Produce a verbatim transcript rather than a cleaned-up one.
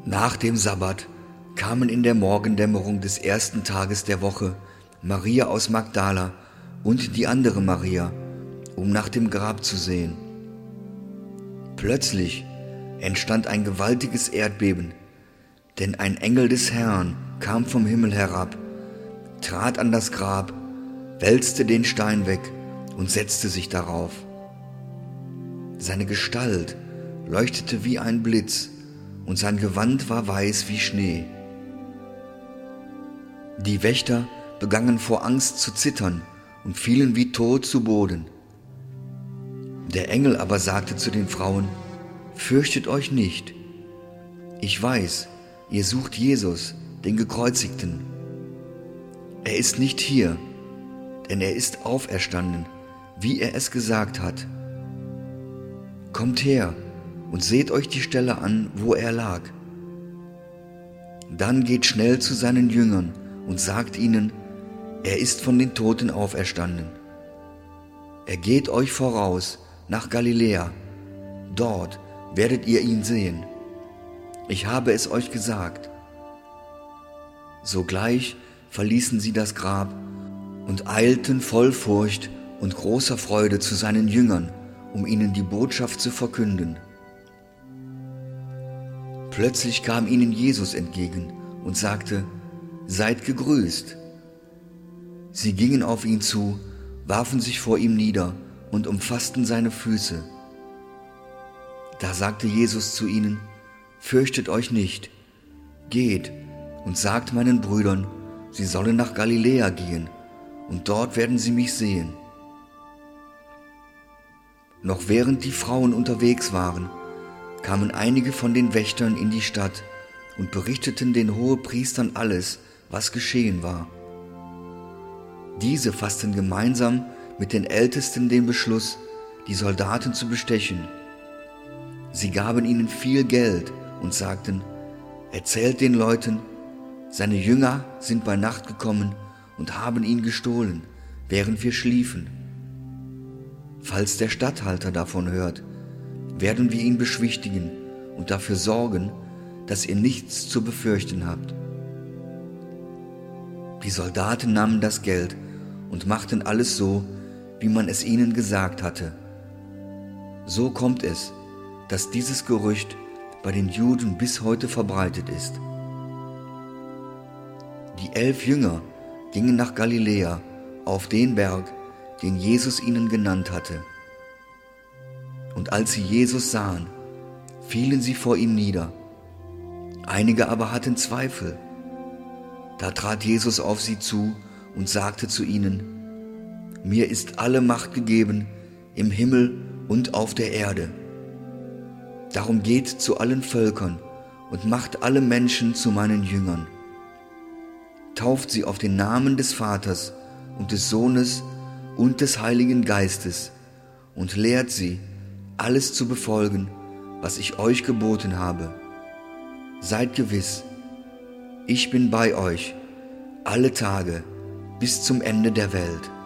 Nach dem Sabbat kamen in der Morgendämmerung des ersten Tages der Woche Maria aus Magdala und die andere Maria, um nach dem Grab zu sehen. Plötzlich entstand ein gewaltiges Erdbeben, denn ein Engel des Herrn kam vom Himmel herab, trat an das Grab, wälzte den Stein weg und setzte sich darauf. Seine Gestalt leuchtete wie ein Blitz und sein Gewand war weiß wie Schnee. Die Wächter begannen vor Angst zu zittern und fielen wie tot zu Boden. Der Engel aber sagte zu den Frauen: Fürchtet euch nicht. Ich weiß, ihr sucht Jesus, den Gekreuzigten. Er ist nicht hier, denn er ist auferstanden, wie er es gesagt hat. Kommt her und seht euch die Stelle an, wo er lag. Dann geht schnell zu seinen Jüngern und sagt ihnen, er ist von den Toten auferstanden. Er geht euch voraus nach Galiläa, dort werdet ihr ihn sehen. Ich habe es euch gesagt. Sogleich verließen sie das Grab und eilten voll Furcht und großer Freude zu seinen Jüngern, um ihnen die Botschaft zu verkünden. Plötzlich kam ihnen Jesus entgegen und sagte: Seid gegrüßt. Sie gingen auf ihn zu, warfen sich vor ihm nieder und umfassten seine Füße. Da sagte Jesus zu ihnen: Fürchtet euch nicht, geht und sagt meinen Brüdern, sie sollen nach Galiläa gehen, und dort werden sie mich sehen. Noch während die Frauen unterwegs waren, kamen einige von den Wächtern in die Stadt und berichteten den Hohepriestern alles, was geschehen war. Diese fassten gemeinsam mit den Ältesten den Beschluss, die Soldaten zu bestechen. Sie gaben ihnen viel Geld und sagten: Erzählt den Leuten, seine Jünger sind bei Nacht gekommen und haben ihn gestohlen, während wir schliefen. Falls der Statthalter davon hört, werden wir ihn beschwichtigen und dafür sorgen, dass ihr nichts zu befürchten habt. Die Soldaten nahmen das Geld und machten alles so, wie man es ihnen gesagt hatte. So kommt es, dass dieses Gerücht bei den Juden bis heute verbreitet ist. Die elf Jünger gingen nach Galiläa auf den Berg, den Jesus ihnen genannt hatte. Und als sie Jesus sahen, fielen sie vor ihm nieder. Einige aber hatten Zweifel. Da trat Jesus auf sie zu und sagte zu ihnen: Mir ist alle Macht gegeben im Himmel und auf der Erde. Darum geht zu allen Völkern und macht alle Menschen zu meinen Jüngern. Tauft sie auf den Namen des Vaters und des Sohnes und des Heiligen Geistes und lehrt sie, alles zu befolgen, was ich euch geboten habe. Seid gewiss, ich bin bei euch alle Tage bis zum Ende der Welt.